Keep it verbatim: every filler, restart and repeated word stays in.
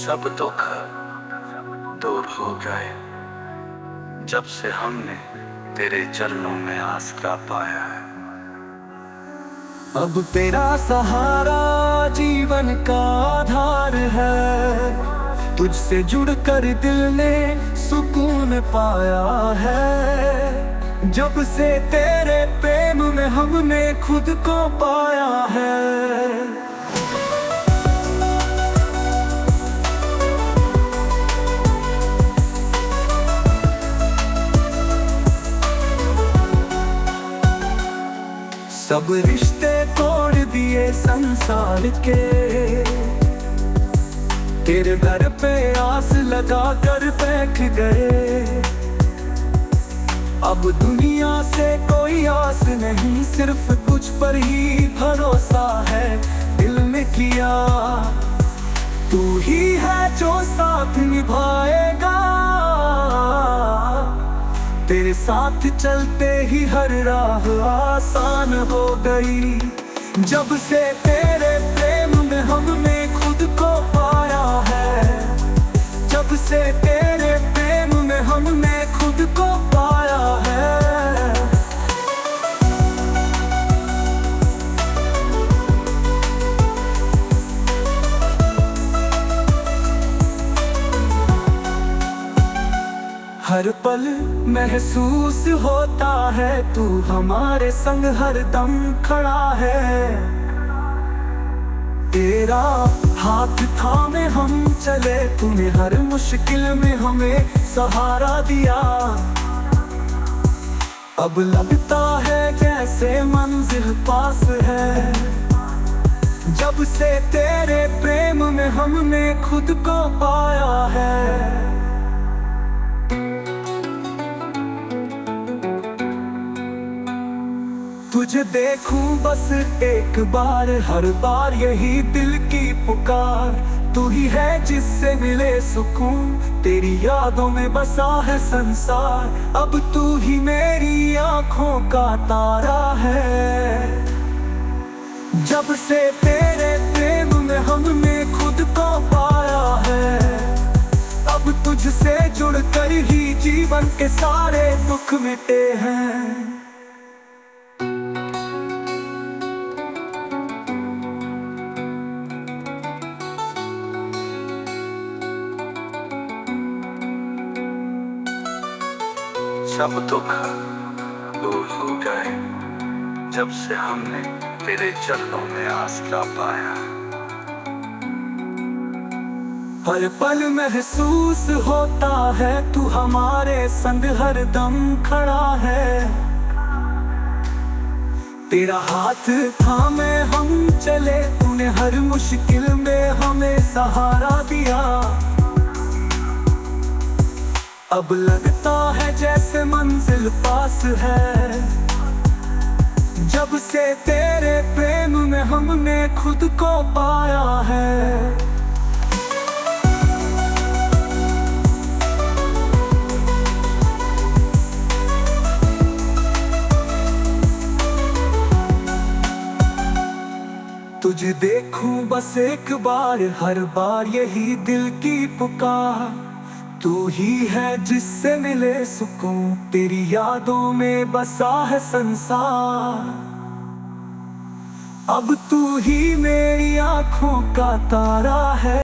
सब दुख दूर हो गए जब से हमने तेरे चरणों में आसरा पाया है। अब तेरा सहारा जीवन का आधार है, तुझसे जुड़कर दिल ने सुकून पाया है। जब से तेरे प्रेम में हमने खुद को पाया है। सब रिश्ते तोड़ दिए संसार के, तेरे घर पे आस लगा कर बैठ गए। अब दुनिया से कोई आस नहीं, सिर्फ तुझ पर ही भरोसा है दिल में किया। तू ही है जो साथ निभाएगा, तेरे साथ चलते ही हर राह आसान हो गई। जब से तेरे प्रेम में हमने खुद को पाया है, जब से तेरे प्रेम में हमने खुद को पाया है। हर पल महसूस होता है तू हमारे संग हरदम खड़ा है। तेरा हाथ थामे हम चले, तूने हर मुश्किल में हमें सहारा दिया। अब लगता है जैसे मंजिल पास है, जब से तेरे प्रेम में हमने खुद को पाया है। तुझे देखूं बस एक बार, हर बार यही दिल की पुकार। तू ही है जिससे मिले सुकून, तेरी यादों में बसा है संसार। अब तू ही मेरी आंखों का तारा है। जब से तेरे प्रेम में हमने खुद को पाया है, अब तुझसे जुड़कर ही जीवन के सारे दुख मिटे हैं। सब दुख दूर हो गए जब से हमने तेरे चरणों में आसरा पाया। हर पल महसूस होता है तू हमारे संग हरदम खड़ा है। तेरा हाथ थामे हम चले, तूने हर मुश्किल में हमें सहारा दिया। अब लगता है जैसे मंजिल पास है, जब से तेरे प्रेम में हमने खुद को पाया है। तुझे देखूं बस एक बार, हर बार यही दिल की पुकार। तू ही है जिससे मिले सुकून, तेरी यादों में बसा है संसार। अब तू ही मेरी आंखों का तारा है।